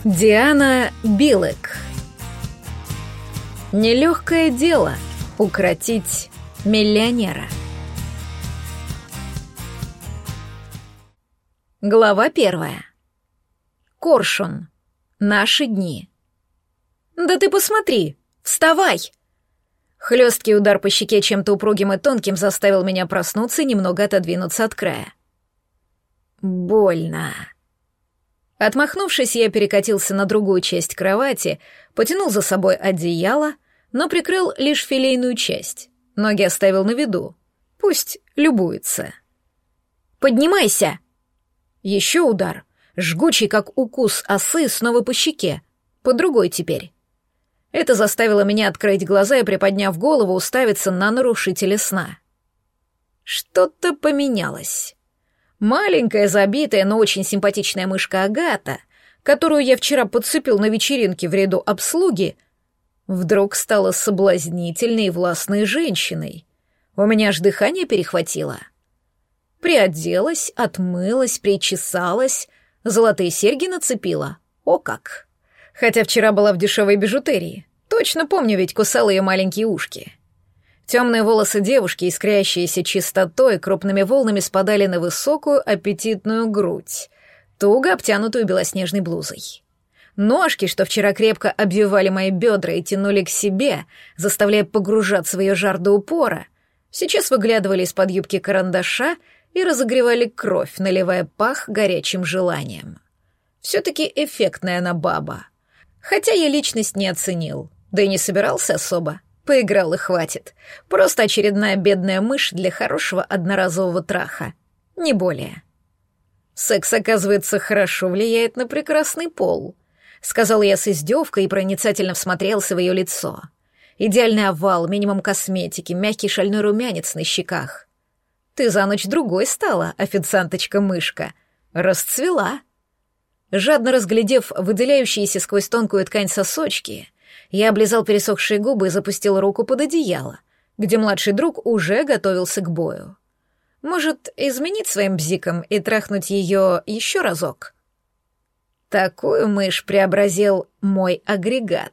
Диана Билек. Нелегкое дело укротить миллионера. Глава 1. Коршун. Наши дни. «Да ты посмотри! Вставай!» Хлесткий удар по щеке чем-то упругим и тонким заставил меня проснуться и немного отодвинуться от края. Больно. Отмахнувшись, я перекатился на другую часть кровати, потянул за собой одеяло, но прикрыл лишь филейную часть. Ноги оставил на виду. Пусть любуется. «Поднимайся!» Еще удар, жгучий, как укус осы, снова по щеке, по другой теперь. Это заставило меня открыть глаза и, приподняв голову, уставиться на нарушителя сна. Что-то поменялось. Маленькая, забитая, но очень симпатичная мышка Агата, которую я вчера подцепил на вечеринке в ряду обслуги, вдруг стала соблазнительной и властной женщиной. У меня аж дыхание перехватило. Приоделась, отмылась, причесалась, золотые серьги нацепила. О как! Хотя вчера была в дешевой бижутерии. Точно помню, ведь кусала ее маленькие ушки. Темные волосы девушки, искрящиеся чистотой, крупными волнами спадали на высокую аппетитную грудь, туго обтянутую белоснежной блузой. Ножки, что вчера крепко обвивали мои бедра и тянули к себе, заставляя погружаться в ее жар до упора, сейчас выглядывали из-под юбки карандаша и разогревали кровь, наливая пах горячим желанием. Все-таки эффектная она баба. Хотя я личность не оценил, да и не собирался особо. Поиграл и хватит. Просто очередная бедная мышь для хорошего одноразового траха. Не более. Секс, оказывается, хорошо влияет на прекрасный пол. Сказал я с издевкой и проницательно всмотрелся в ее лицо. Идеальный овал, минимум косметики, мягкий шальной румянец на щеках. Ты за ночь другой стала, официанточка-мышка. Расцвела. Жадно разглядев выделяющиеся сквозь тонкую ткань сосочки, я облизал пересохшие губы и запустил руку под одеяло, где младший друг уже готовился к бою. Может, изменить своим бзиком и трахнуть ее еще разок? Такую мышь преобразил мой агрегат.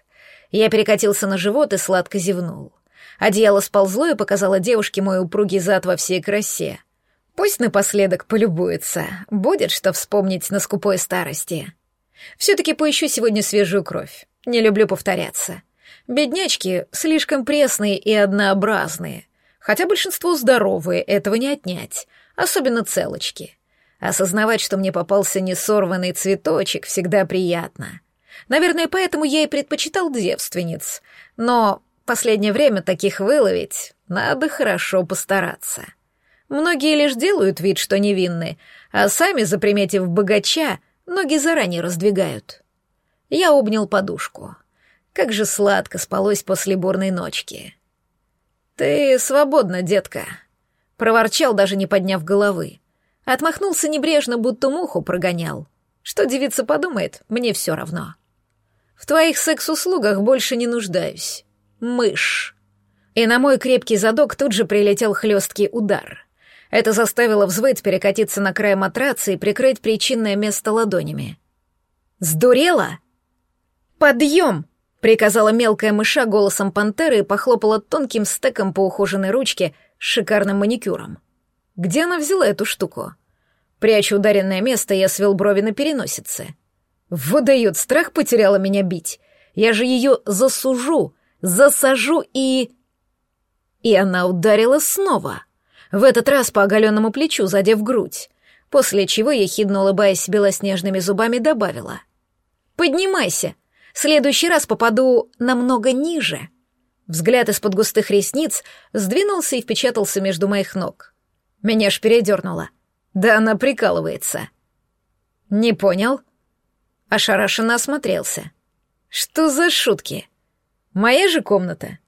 Я перекатился на живот и сладко зевнул. Одеяло сползло и показало девушке мой упругий зад во всей красе. Пусть напоследок полюбуется, будет что вспомнить на скупой старости. Все-таки поищу сегодня свежую кровь. Не люблю повторяться. Беднячки слишком пресные и однообразные. Хотя большинство здоровые, этого не отнять. Особенно целочки. Осознавать, что мне попался несорванный цветочек, всегда приятно. Наверное, поэтому я и предпочитал девственниц. Но последнее время таких выловить надо хорошо постараться. Многие лишь делают вид, что невинны, а сами, заприметив богача, ноги заранее раздвигают. Я обнял подушку. Как же сладко спалось после бурной ночки. «Ты свободна, детка», — проворчал, даже не подняв головы. Отмахнулся небрежно, будто муху прогонял. Что девица подумает, мне все равно. В твоих секс-услугах больше не нуждаюсь. Мышь. И на мой крепкий задок тут же прилетел хлесткий удар. Это заставило взвыть, перекатиться на край матраца и прикрыть причинное место ладонями. «Сдурела?» «Подъем!» — приказала мелкая мыша голосом пантеры и похлопала тонким стеком по ухоженной ручке с шикарным маникюром. Где она взяла эту штуку? Пряча ударенное место, я свел брови на переносице. Выдает, страх потеряла меня бить. Я же ее засажу и... И она ударила снова. В этот раз по оголенному плечу, задев грудь, после чего, ехидно улыбаясь белоснежными зубами, добавила: «Поднимайся, в следующий раз попаду намного ниже». Взгляд из-под густых ресниц сдвинулся и впечатался между моих ног. Меня аж передернуло. Да она прикалывается. «Не понял?» Ошарашенно осмотрелся. «Что за шутки? Моя же комната?»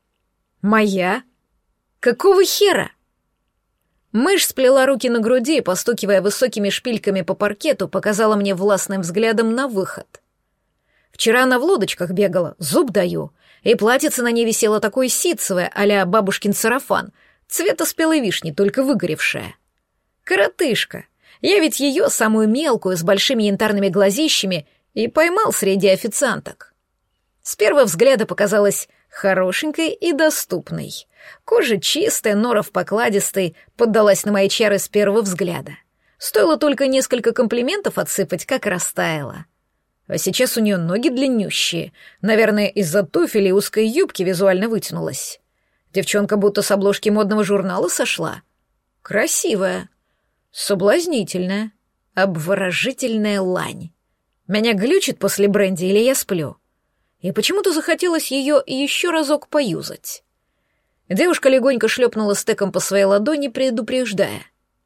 «Моя? Какого хера?» Мышь сплела руки на груди и, постукивая высокими шпильками по паркету, показала мне властным взглядом на выход. Вчера она в лодочках бегала, зуб даю, и платьице на ней висело такое ситцевое, а-ля бабушкин сарафан, цвета спелой вишни, только выгоревшая. Коротышка. Я ведь ее, самую мелкую, с большими янтарными глазищами, и поймал среди официанток. С первого взгляда показалась хорошенькой и доступной. Кожа чистая, норов покладистый, поддалась на мои чары с первого взгляда. Стоило только несколько комплиментов отсыпать, как растаяла. А сейчас у нее ноги длиннющие. Наверное, из-за туфель и узкой юбки визуально вытянулась. Девчонка будто с обложки модного журнала сошла. Красивая, соблазнительная, обворожительная лань. Меня глючит после бренди или я сплю? И почему-то захотелось ее еще разок поюзать. Девушка легонько шлепнула стеком по своей ладони, предупреждая.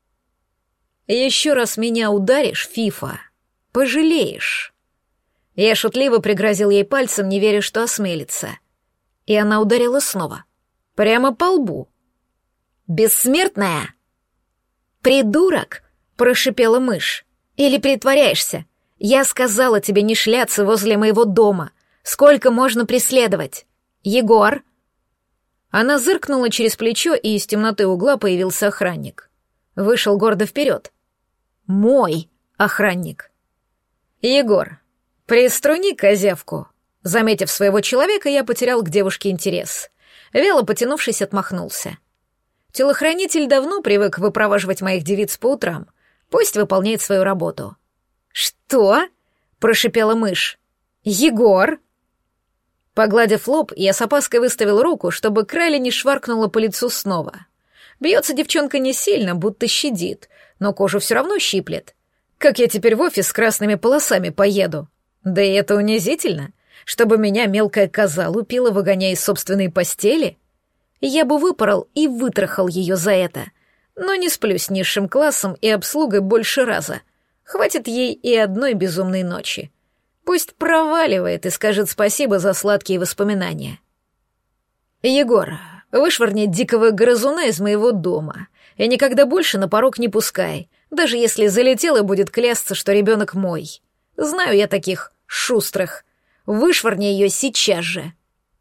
«Еще раз меня ударишь, Фифа, пожалеешь». Я шутливо пригрозил ей пальцем, не веря, что осмелится. И она ударила снова. Прямо по лбу. «Бессмертная!» «Придурок!» — прошипела мышь. «Или притворяешься? Я сказала тебе не шляться возле моего дома. Сколько можно преследовать? Егор?» Она зыркнула через плечо, и из темноты угла появился охранник. Вышел гордо вперед. Мой охранник. «Егор, приструни козявку». Заметив своего человека, я потерял к девушке интерес. Вяло потянувшись, отмахнулся. Телохранитель давно привык выпроваживать моих девиц по утрам. Пусть выполняет свою работу. «Что?» — прошипела мышь. «Егор?» Погладив лоб, я с опаской выставил руку, чтобы Крайли не шваркнула по лицу снова. Бьется девчонка не сильно, будто щадит, но кожу все равно щиплет. Как я теперь в офис с красными полосами поеду? Да и это унизительно, чтобы меня мелкая коза лупила, выгоняя из собственной постели. Я бы выпорол и вытрахал ее за это, но не сплю с низшим классом и обслугой больше раза. Хватит ей и одной безумной ночи. Пусть проваливает и скажет спасибо за сладкие воспоминания. «Егор, вышвырни дикого грызуна из моего дома и никогда больше на порог не пускай, даже если залетел и будет клясться, что ребенок мой. Знаю я таких шустрых. Вышвырни ее сейчас же».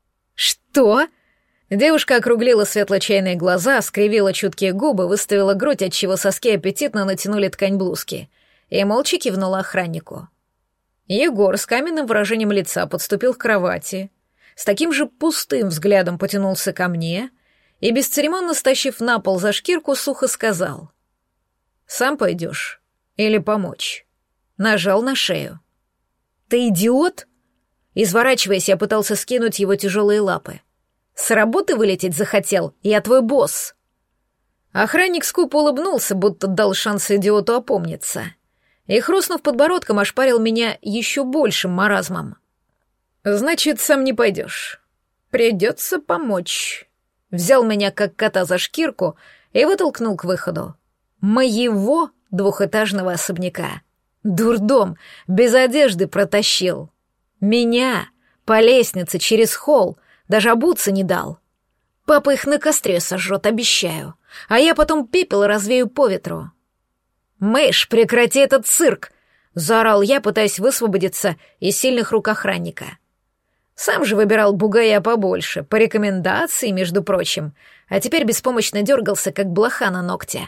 «Что?» Девушка округлила светло-чайные глаза, скривила чуткие губы, выставила грудь, отчего соски аппетитно натянули ткань блузки, и молча кивнула охраннику. Егор с каменным выражением лица подступил к кровати, с таким же пустым взглядом потянулся ко мне и, бесцеремонно стащив на пол за шкирку, сухо сказал: «Сам пойдешь? Или помочь?» Нажал на шею. «Ты идиот?» Изворачиваясь, я пытался скинуть его тяжелые лапы. «С работы вылететь захотел? Я твой босс!» Охранник скупо улыбнулся, будто дал шанс идиоту опомниться, и, хрустнув подбородком, ошпарил меня еще большим маразмом. «Значит, сам не пойдешь. Придется помочь». Взял меня, как кота, за шкирку и вытолкнул к выходу. Моего двухэтажного особняка. Дурдом, без одежды протащил. Меня по лестнице через холл даже обуться не дал. Папа их на костре сожжет, обещаю, а я потом пепел развею по ветру. «Мышь, прекрати этот цирк!» — заорал я, пытаясь высвободиться из сильных рук охранника. Сам же выбирал бугая побольше, по рекомендации, между прочим, а теперь беспомощно дергался, как блоха на ногте.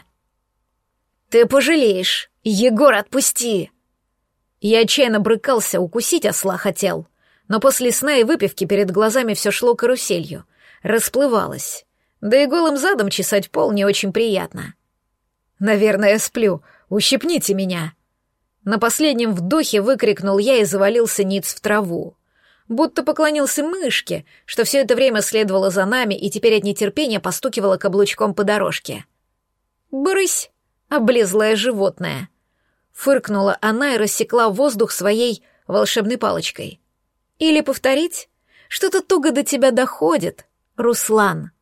«Ты пожалеешь! Егор, отпусти!» Я отчаянно брыкался, укусить осла хотел, но после сна и выпивки перед глазами все шло каруселью, расплывалось, да и голым задом чесать пол не очень приятно. «Наверное, я сплю, ущипните меня!» На последнем вдохе выкрикнул я и завалился ниц в траву, будто поклонился мышке, что все это время следовало за нами и теперь от нетерпения постукивала каблучком по дорожке. «Брысь, облезлое животное!» Фыркнула она и рассекла воздух своей волшебной палочкой. «Или повторить? Что-то туго до тебя доходит, Руслан».